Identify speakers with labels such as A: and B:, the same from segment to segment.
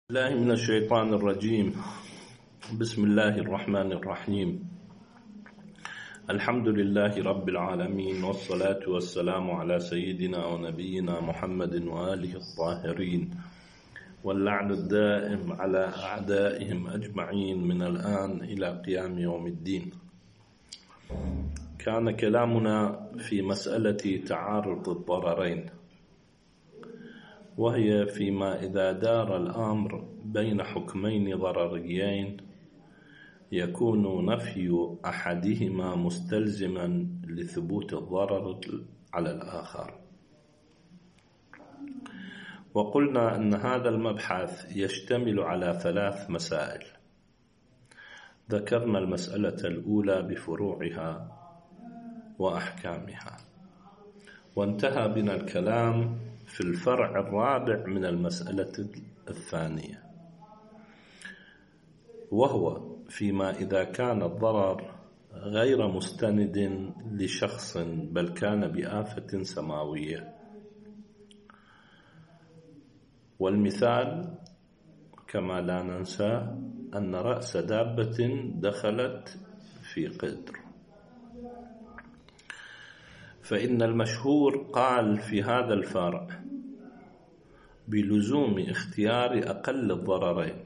A: الله من الشيطان الرجيم. بسم الله الرحمن الرحيم. الحمد لله رب العالمين، والصلاة والسلام على سيدنا ونبينا محمد وآله الطاهرين، واللعن الدائم على أعدائهم أجمعين من الآن إلى قيام يوم الدين. كان كلامنا في مسألة تعارض الضررين، وهي فيما إذا دار الأمر بين حكمين ضرريين يكون نفي أحدهما مستلزما لثبوت الضرر على الآخر. وقلنا أن هذا المبحث يشتمل على 3 مسائل. ذكرنا المسألة الأولى بفروعها وأحكامها، وانتهى بنا الكلام في الفرع الرابع من المسألة الثانية، وهو فيما إذا كان الضرر غير مستند لشخص بل كان بآفة سماوية. والمثال كما لا ننسى أن رأس دابة دخلت في قدر، فإن المشهور قال في هذا الفرع بلزوم اختيار أقل الضررين،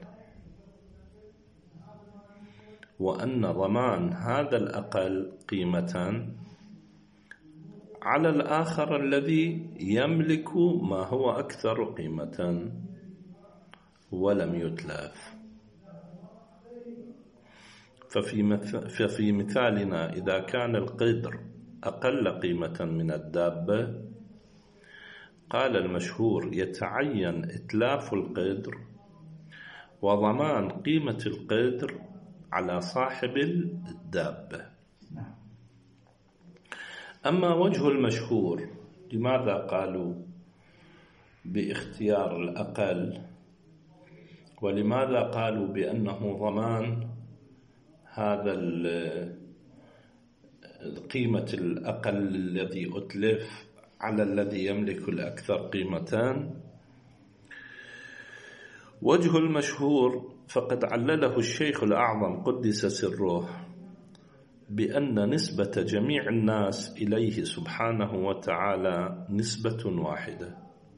A: وأن ضمان هذا الأقل قيمة على الآخر الذي يملك ما هو أكثر قيمة ولم يتلف. ففي مثالنا إذا كان القدر أقل قيمة من الدابة، قال المشهور يتعين إتلاف القدر وضمان قيمة القدر على صاحب الدابة. أما وجه المشهور لماذا قالوا باختيار الأقل، ولماذا قالوا بأنه ضمان هذا قيمة الأقل الذي أتلف على الذي يملك الأكثر قيمتان؟ وجه المشهور فقد علله الشيخ الأعظم قدس سره بأن نسبة جميع الناس إليه سبحانه وتعالى نسبة واحدة،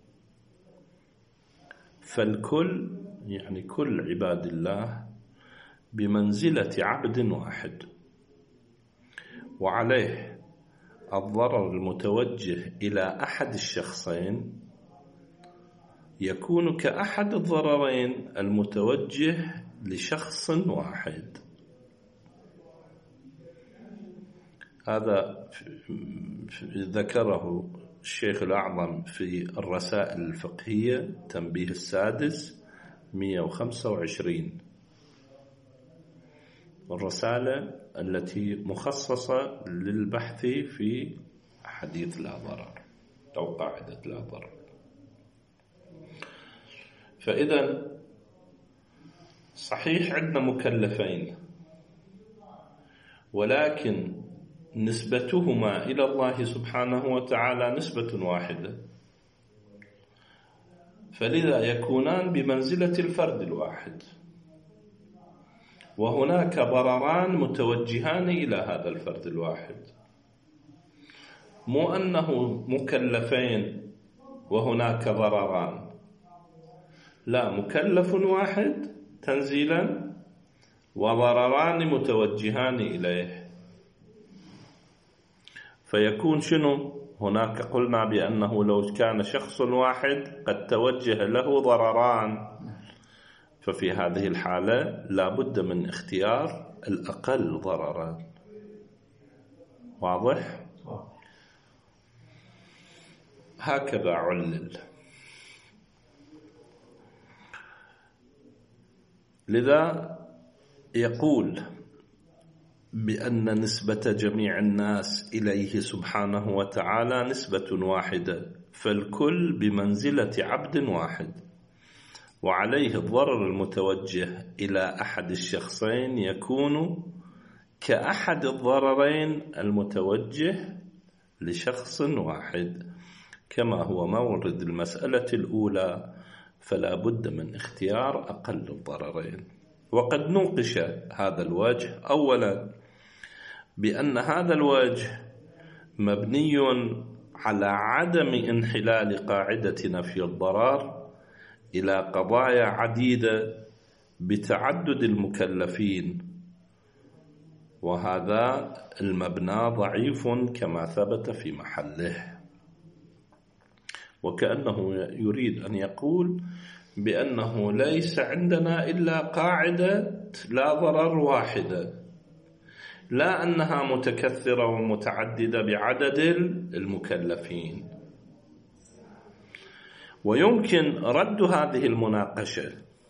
A: فالكل يعني كل عباد الله بمنزلة عبد واحد، وعليه الضرر المتوجه إلى أحد الشخصين يكون كأحد الضررين المتوجه لشخص واحد. هذا ذكره الشيخ الأعظم في الرسائل الفقهية تنبيه السادس 125، الرسالة التي مخصصة للبحث في حديث لا ضرر أو قاعدة لا ضرر. فإذا صحيح عندنا مكلفين، ولكن نسبتهما إلى الله سبحانه وتعالى نسبة واحدة، فلذا يكونان بمنزلة الفرد الواحد، وهناك ضرران متوجهان إلى هذا الفرد الواحد، مو أنه مكلفين وهناك ضرران، لا، مكلف واحد تنزيلا وضرران متوجهان إليه. فيكون شنو؟ هناك قلنا بأنه لو كان شخص واحد قد توجه له ضرران، ففي هذه الحالة لا بد من اختيار الأقل ضررا. واضح؟ هكذا علل. لذا يقول بأن نسبة جميع الناس إليه سبحانه وتعالى نسبة واحدة، فالكل بمنزلة عبد واحد، وعليه الضرر المتوجه إلى أحد الشخصين يكون كأحد الضررين المتوجه لشخص واحد، كما هو مورد المسألة الأولى فلا بد من اختيار أقل الضررين. وقد نوقش هذا الوجه أولا بأن هذا الوجه مبني على عدم انحلال قاعدة نفي الضرر إلى قضايا عديدة بتعدد المكلفين، وهذا المبنى ضعيف كما ثبت في محله، وكأنه يريد أن يقول بأنه ليس عندنا إلا قاعدة لا ضرر واحدة، لا أنها متكثرة ومتعددة بعدد المكلفين. ويمكن رد هذه المناقشة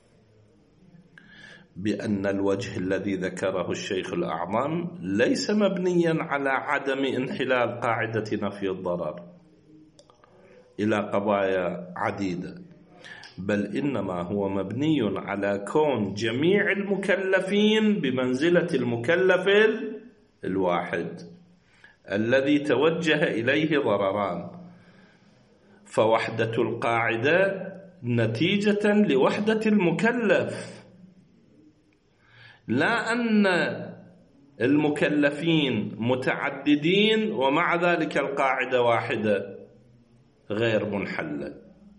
A: بأن الوجه الذي ذكره الشيخ الأعظم ليس مبنيا على عدم انحلال قاعدة نفي الضرر إلى قضايا عديدة، بل إنما هو مبني على كون جميع المكلفين بمنزلة المكلف الواحد الذي توجه إليه ضرران، فوحدة القاعدة نتيجة لوحدة المكلف، لا أن المكلفين متعددين ومع ذلك القاعدة واحدة غير منحلة.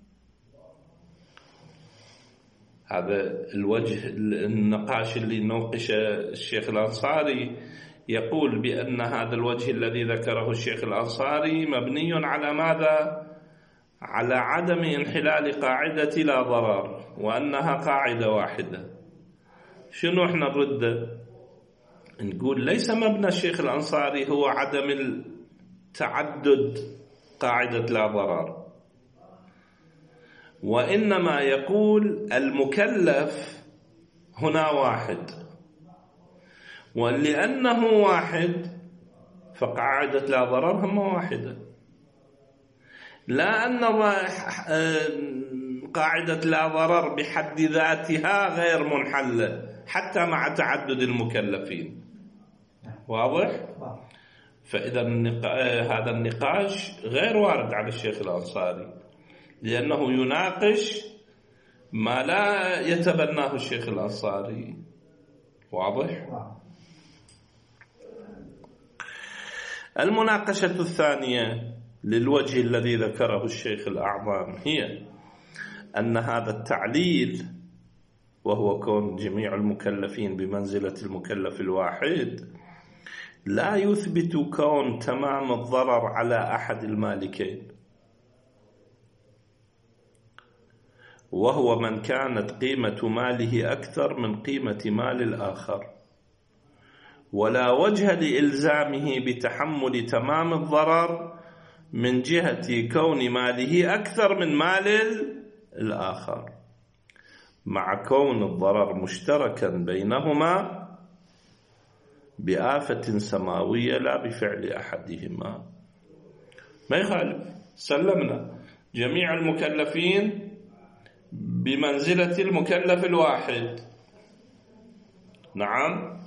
A: هذا الوجه النقاش اللي نوقش الشيخ الأنصاري، يقول بأن هذا الوجه الذي ذكره الشيخ الأنصاري مبني على ماذا؟ على عدم انحلال قاعدة لا ضرر، وأنها قاعدة واحدة. شنو احنا نرد؟ نقول ليس مبنى الشيخ الأنصاري هو عدم التعدد قاعدة لا ضرر، وإنما يقول المكلف هنا واحد، ولأنه واحد فقاعدة لا ضرر هم واحدة، لا أن قاعدة لا ضرر بحد ذاتها غير منحلة حتى مع تعدد المكلفين. واضح؟ فإذا هذا النقاش غير وارد على الشيخ الأنصاري، لأنه يناقش ما لا يتبناه الشيخ الأنصاري. واضح؟ المناقشة الثانية للوجه الذي ذكره الشيخ الأعظم هي أن هذا التعليل، وهو كون جميع المكلفين بمنزلة المكلف الواحد، لا يثبت كون تمام الضرر على أحد المالكين، وهو من كانت قيمة ماله أكثر من قيمة مال الآخر، ولا وجه لإلزامه بتحمل تمام الضرر من جهة كون ماله أكثر من مال الآخر، مع كون الضرر مشتركا بينهما بآفة سماوية لا بفعل أحدهما. ما يخالف، سلمنا جميع المكلفين بمنزلة المكلف الواحد، نعم،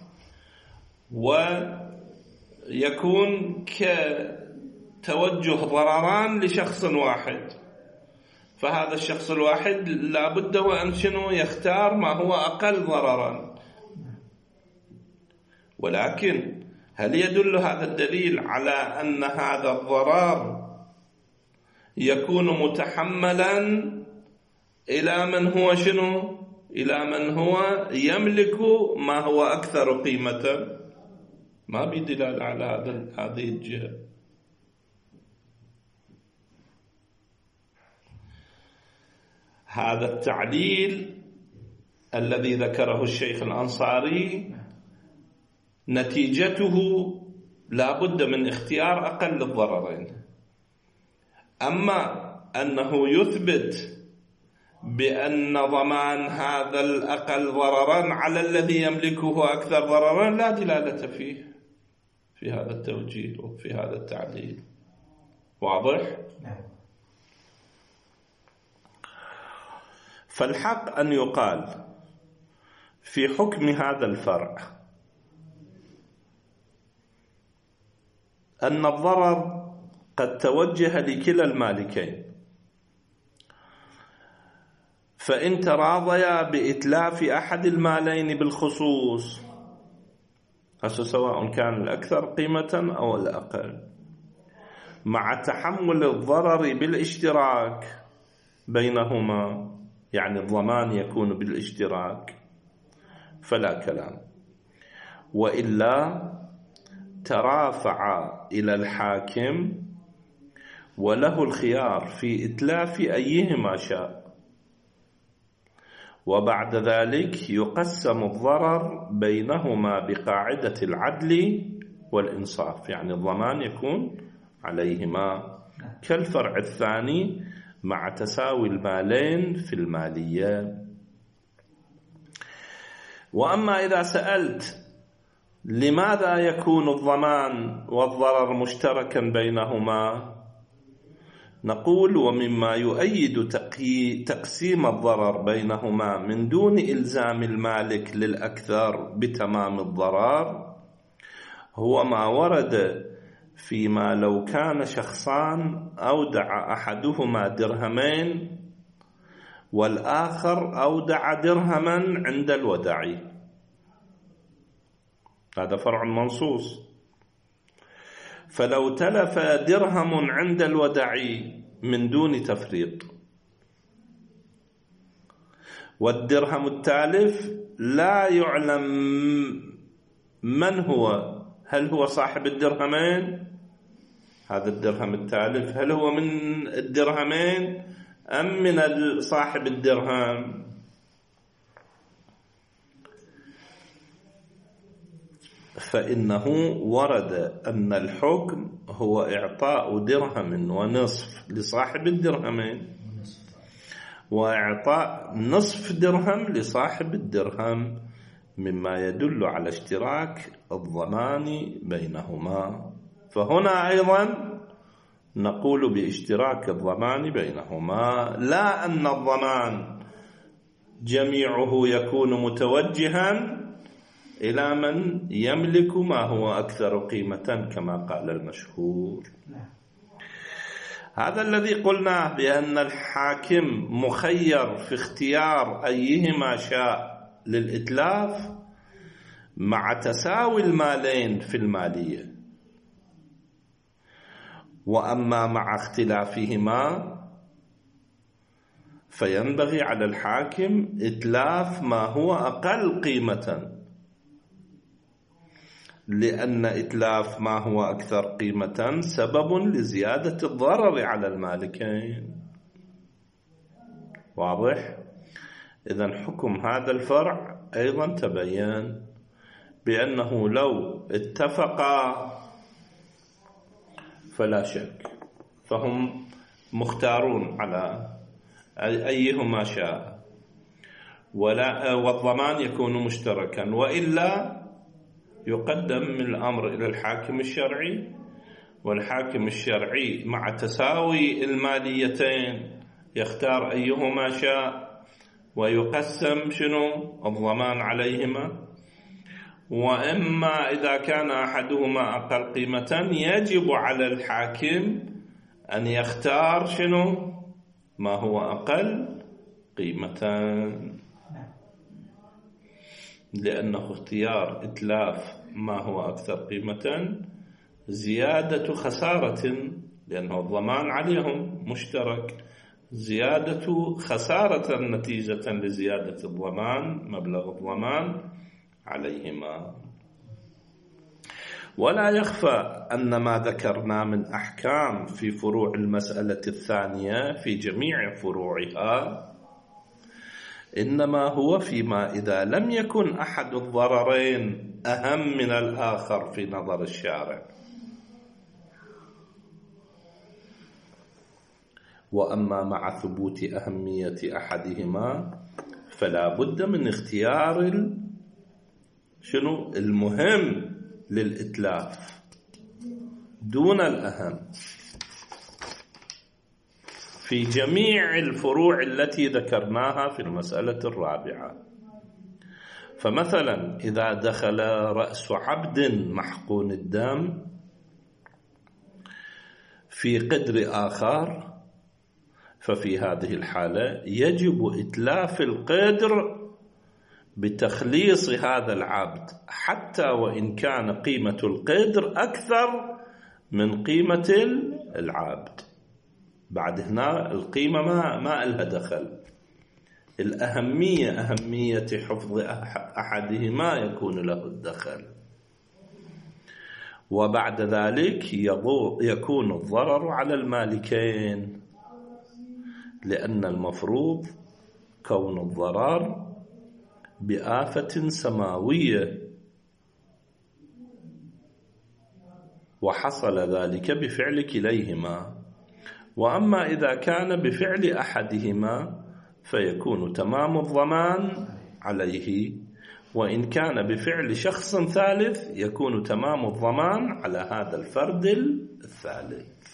A: ويكون كتوجه ضرران لشخص واحد، فهذا الشخص الواحد لا بد وأن شنو يختار ما هو أقل ضررا. ولكن هل يدل هذا الدليل على أن هذا الضرر يكون متحملا إلى من هو شنو؟ إلى من هو يملك ما هو أكثر قيمة؟ ما بدلالة على هذه الجهة. هذا التعليل الذي ذكره الشيخ الأنصاري نتيجته لا بد من اختيار أقل الضررين. أما أنه يثبت بأن ضمان هذا الأقل ضررا على الذي يملكه أكثر ضررا لا دلالة فيه في هذا التوجيه وفي هذا التعليل. واضح؟ فالحق أن يقال في حكم هذا الفرع أن الضرر قد توجه لكلا المالكين، فإن تراضيا بإتلاف أحد المالين بالخصوص، هسه سواء كان الأكثر قيمة أو الأقل، مع تحمل الضرر بالاشتراك بينهما، يعني الضمان يكون بالاشتراك، فلا كلام. وإلا ترافع إلى الحاكم وله الخيار في إتلاف أيهما شاء، وبعد ذلك يقسم الضرر بينهما بقاعدة العدل والإنصاف، يعني الضمان يكون عليهما كالفرع الثاني مع تساوي المالين في المالية. وأما إذا سألت لماذا يكون الضمان والضرر مشتركا بينهما، نقول ومما يؤيد تقسيم الضرر بينهما من دون إلزام المالك للأكثر بتمام الضرر هو ما ورد فيما لو كان شخصان أودع أحدهما درهمين والآخر أودع درهما عند الودع، هذا فرع منصوص. فلو تلف درهم عند الودع من دون تفريط، والدرهم التالف لا يعلم من هو، هل هو صاحب الدرهمين، هذا الدرهم التالف هل هو من الدرهمين أم من صاحب الدرهم، فإنه ورد أن الحكم هو إعطاء درهم ونصف لصاحب الدرهمين، وإعطاء نصف درهم لصاحب الدرهم، مما يدل على اشتراك الضمان بينهما. فهنا أيضا نقول باشتراك الضمان بينهما، لا أن الضمان جميعه يكون متوجها إلى من يملك ما هو أكثر قيمة كما قال المشهور. هذا الذي قلناه بأن الحاكم مخير في اختيار أيهما شاء للإتلاف مع تساوي المالين في المالية. وأما مع اختلافهما فينبغي على الحاكم إتلاف ما هو أقل قيمة، لأن إتلاف ما هو أكثر قيمة سبب لزيادة الضرر على المالكين. واضح؟ إذن حكم هذا الفرع أيضا تبين بأنه لو اتفقا فلا شك فهم مختارون على أيهما شاء، والضمان يكون مشتركا، وإلا يقدم الأمر إلى الحاكم الشرعي، والحاكم الشرعي مع تساوي الماليتين يختار أيهما شاء ويقسم الضمان عليهما. وإما إذا كان أحدهما أقل قيمة يجب على الحاكم أن يختار ما هو أقل قيمة، لأنه اختيار إتلاف ما هو أكثر قيمة زيادة خسارة، لأنه الضمان عليهم مشترك، زيادة خسارة نتيجة لزيادة الضمان، مبلغ الضمان عليهما. ولا يخفى أن ما ذكرنا من أحكام في فروع المسألة الثانية في جميع فروعها إنما هو فيما إذا لم يكن أحد الضررين أهم من الآخر في نظر الشارع. وأما مع ثبوت أهمية أحدهما فلا بد من اختيار المهم للإتلاف دون الأهم في جميع الفروع التي ذكرناها في المسألة الرابعة. فمثلا إذا دخل رأس عبد محقون الدم في قدر آخر ففي هذه الحالة يجب إتلاف القدر بتخليص هذا العبد، حتى وإن كان قيمة القدر أكثر من قيمة العبد. بعد هنا القيمة ما لها دخل، الأهمية أهمية حفظ أحدهما يكون له الدخل. وبعد ذلك يكون الضرر على المالكين، لأن المفروض كون الضرر بآفة سماوية، وحصل ذلك بفعل كليهما. وأما إذا كان بفعل أحدهما فيكون تمام الضمان عليه، وإن كان بفعل شخص ثالث يكون تمام الضمان على هذا الفرد الثالث.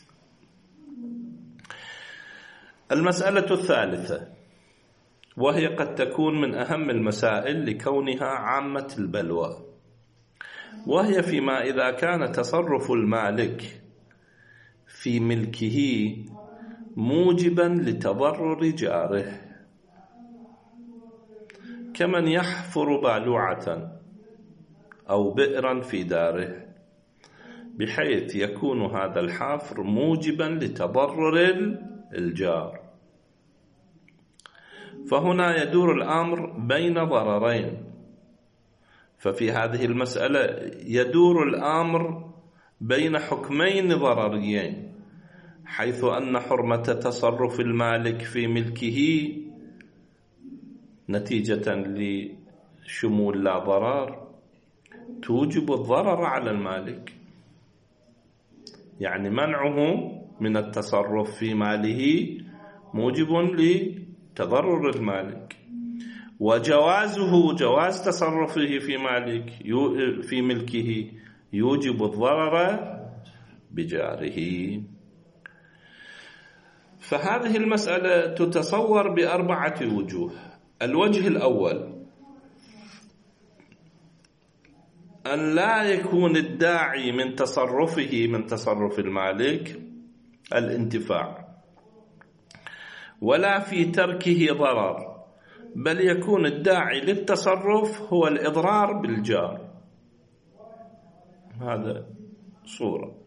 A: المسألة الثالثة، وهي قد تكون من أهم المسائل لكونها عامة البلوى، وهي فيما إذا كان تصرف المالك في ملكه موجبا لتضرر جاره، كمن يحفر بالوعة أو بئرا في داره، بحيث يكون هذا الحفر موجبا لتضرر الجار. فهنا يدور الأمر بين ضررين، ففي هذه المسألة يدور الأمر بين حكمين ضرريين، حيث أن حرمة تصرف المالك في ملكه نتيجة لشمول لا ضرر توجب الضرر على المالك، يعني منعه من التصرف في ماله موجب لتضرر المالك، وجوازه جواز تصرفه في ملكه يوجب الضرر بجاره. فهذه المسألة تتصور بأربعة وجوه. الوجه الأول أن لا يكون الداعي من تصرفه من تصرف المالك الانتفاع، ولا في تركه ضرر، بل يكون الداعي للتصرف هو الإضرار بالجار. هذا صورة.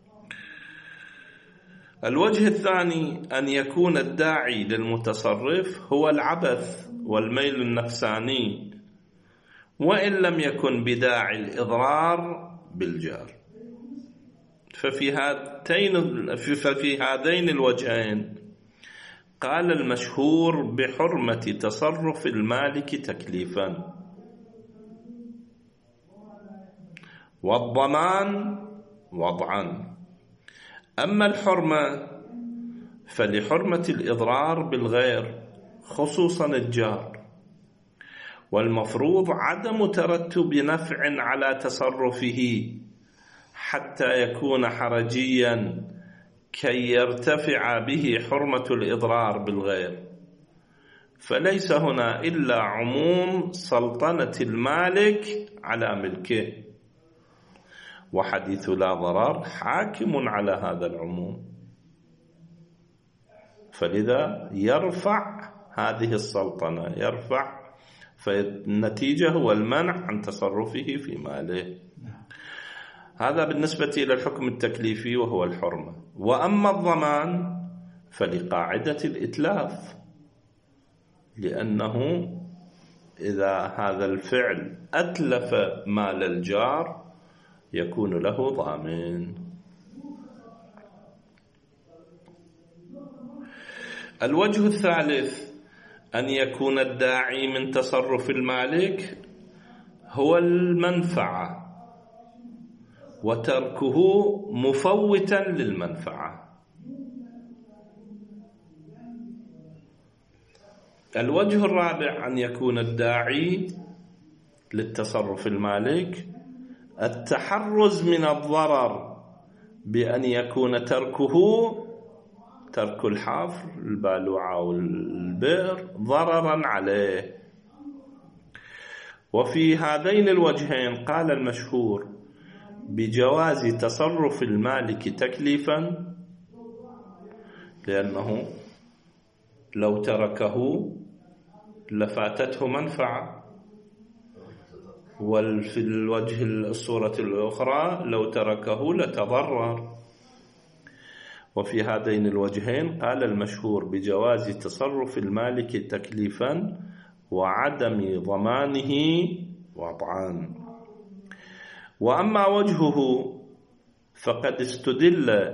A: الوجه الثاني أن يكون الداعي للمتصرف هو العبث والميل النفساني، وإن لم يكن بداعي الإضرار بالجار. ففي هذين الوجهين قال المشهور بحرمة تصرف المالك تكليفا، والضمان وضعا. أما الحرمة فلحرمة الإضرار بالغير خصوصا الجار، والمفروض عدم ترتب نفع على تصرفه حتى يكون حرجيا كي يرتفع به حرمة الإضرار بالغير. فليس هنا إلا عموم سلطنة المالك على ملكه، وحديث لا ضرر حاكم على هذا العموم، فلذا يرفع هذه السلطنة، يرفع، فالنتيجة هو المنع عن تصرفه في ماله. هذا بالنسبة إلى الحكم التكليفي وهو الحرمة. وأما الضمان فلقاعدة الإتلاف، لأنه إذا هذا الفعل أتلف مال الجار يكون له ضامن. الوجه الثالث أن يكون الداعي من تصرف المالك هو المنفعة، وتركه مفوتا للمنفعة. الوجه الرابع أن يكون الداعي للتصرف المالك التحرز من الضرر بأن يكون ترك الحفر البالوعة والبئر ضررا عليه. وفي هذين الوجهين قال المشهور بجواز تصرف المالك تكليفا، لأنه لو تركه لفاتته منفعة، وفي الوجه الصورة الأخرى لو تركه لتضرر. وفي هذين الوجهين قال المشهور بجواز تصرف المالك تكليفا وعدم ضمانه وضعان. وأما وجهه فقد استدل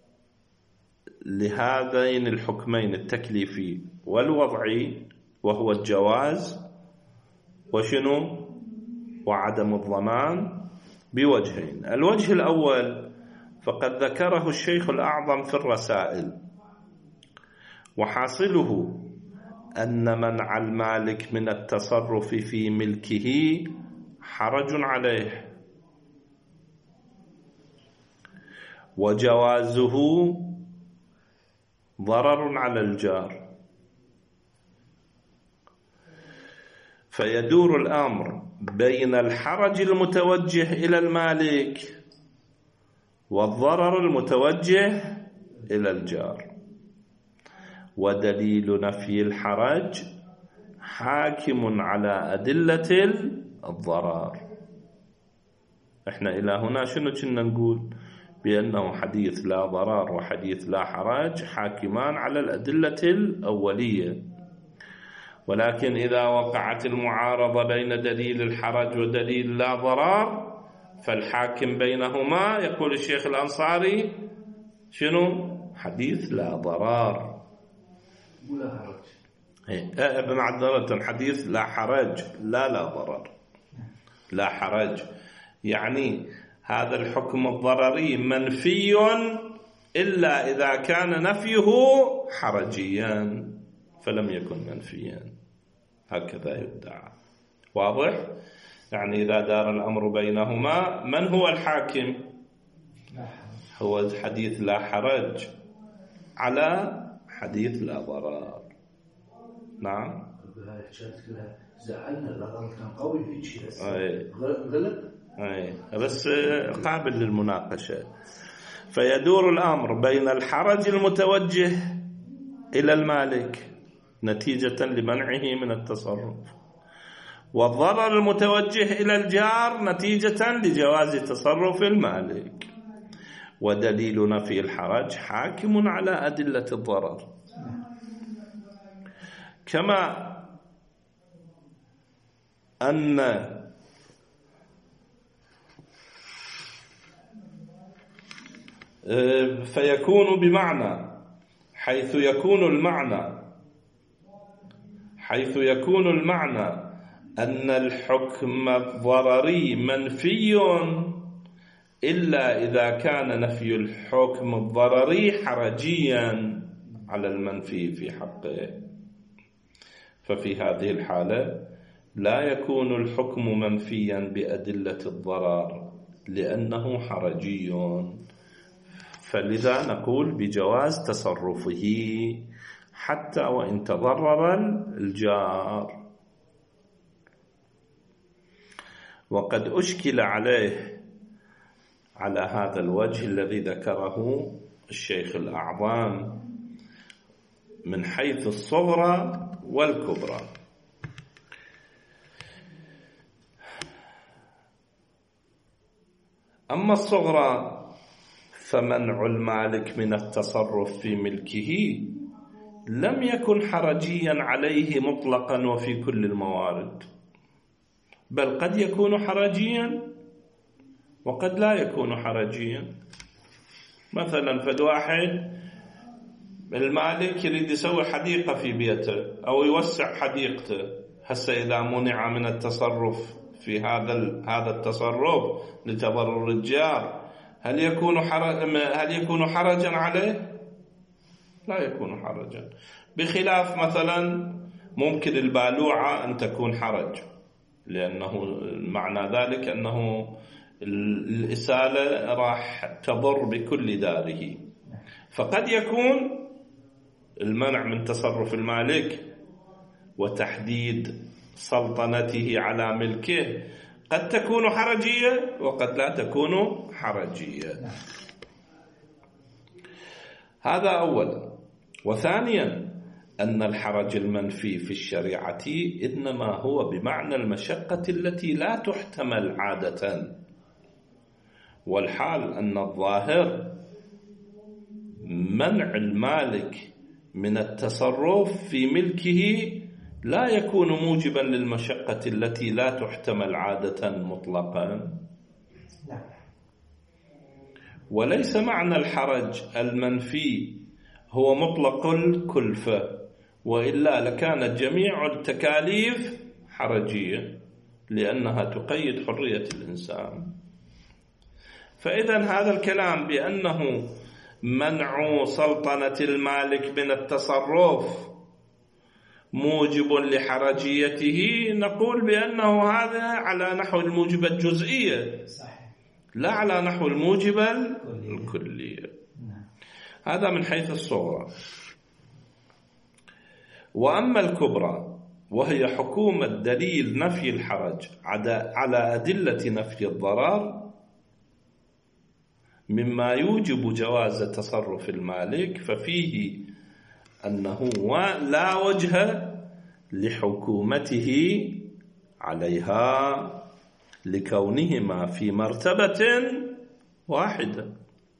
A: لهذين الحكمين التكليفي والوضعي، وهو الجواز وشنو وعدم الضمان، بوجهين. الوجه الأول فقد ذكره الشيخ الأعظم في الرسائل، وحاصله أن منع المالك من التصرف في ملكه حرج عليه، وجوازه ضرر على الجار. فيدور الأمر بين الحرج المتوجه إلى المالك والضرر المتوجه إلى الجار. ودليل نفي الحرج حاكم على أدلة الضرر. احنا إلى هنا شنو كنا نقول؟ بأنه حديث لا ضرر وحديث لا حرج حاكمان على الأدلة الأولية، ولكن إذا وقعت المعارضة بين دليل الحرج ودليل لا ضرر فالحاكم بينهما يقول الشيخ الأنصاري شنو؟ حديث لا ضرر
B: ولا حرج.
A: بمعذرة حديث لا حرج، لا ضرر، لا حرج. يعني هذا الحكم الضرري منفي إلا إذا كان نفيه حرجيا، فلم يكن منفيا، هكذا يدعى. واضح؟ يعني إذا دار الأمر بينهما من هو الحاكم؟ هو حديث لا حرج على حديث لا ضرر. نعم.
B: زعلنا الضرر كان قوي في شيء غلط.
A: بس قابل للمناقشة. فيدور الأمر بين الحرج المتوجه إلى المالك نتيجة لمنعه من التصرف، والضرر المتوجه إلى الجار نتيجة لجواز تصرف المالك. ودليل نفي الحرج حاكم على أدلة الضرر، كما أن فيكون بمعنى حيث يكون المعنى أن الحكم الضرري منفي إلا إذا كان نفي الحكم الضرري حرجيا على المنفي في حقه. ففي هذه الحالة لا يكون الحكم منفيا بأدلة الضرر لأنه حرجي، فلذا نقول بجواز تصرفه حتى وإن تضرر الجار. وقد أشكل عليه على هذا الوجه الذي ذكره الشيخ الأعظم من حيث الصغرى والكبرى. أما الصغرى فمنع المالك من التصرف في ملكه لم يكن حرجيا عليه مطلقا وفي كل الموارد، بل قد يكون حرجيا وقد لا يكون حرجيا. مثلا فد واحد المالك يريد يسوي حديقة في بيته أو يوسع حديقته، هسه إذا منع من التصرف في هذا التصرف لتضرر الجار هل يكون حرجا عليه؟ لا يكون حرجا. بخلاف مثلا ممكن البالوعة أن تكون حرج، لأنه معنى ذلك أنه الإسالة راح تضر بكل داره. فقد يكون المنع من تصرف المالك وتحديد سلطنته على ملكه قد تكون حرجية وقد لا تكون حرجية. هذا أولا. وثانيا أن الحرج المنفي في الشريعة إنما هو بمعنى المشقة التي لا تحتمل عادة، والحال أن الظاهر منع المالك من التصرف في ملكه لا يكون موجبا للمشقة التي لا تحتمل عادة مطلقا. وليس معنى الحرج المنفي هو مطلق الكلفة، وإلا لكانت جميع التكاليف حرجية لأنها تقيد حرية الإنسان. فإذا هذا الكلام بأنه منع سلطنة المالك من التصرف موجب لحرجيته، نقول بأنه هذا على نحو الموجب الجزئية لا على نحو الموجب الكلية. هذا من حيث الصغرى. وأما الكبرى وهي حكومة دليل نفي الحرج على أدلة نفي الضرر مما يوجب جواز تصرف المالك، ففيه أنه لا وجه لحكومته عليها لكونهما في مرتبة واحدة،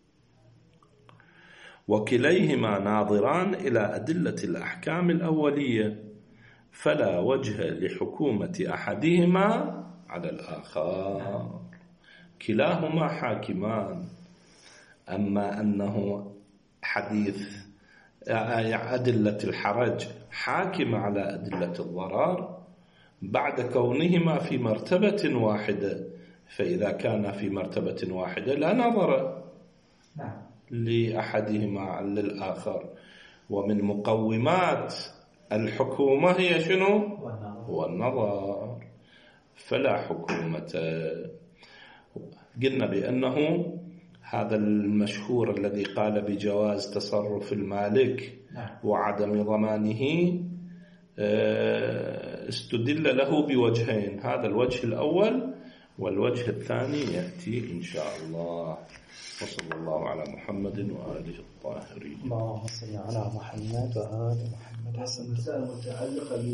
A: وكليهما ناظران إلى أدلة الأحكام الأولية، فلا وجه لحكومة أحدهما على الآخر، كلاهما حاكمان. أما أنه حديث أدلة الحرج حاكمة على أدلة الضرر بعد كونهما في مرتبة واحدة، فإذا كان في مرتبة واحدة لا نظر لأحدهما للآخر. ومن مقومات الحكومة هي شنو؟ هو النظر. فلا حكومة. قلنا بأنه هذا المشهور الذي قال بجواز تصرف المالك وعدم ضمانه استدل له بوجهين، هذا الوجه الأول، والوجه الثاني يأتي إن شاء الله. وصلى الله على محمد وآله الطاهرين.
C: اللهم صل على محمد وآل محمد.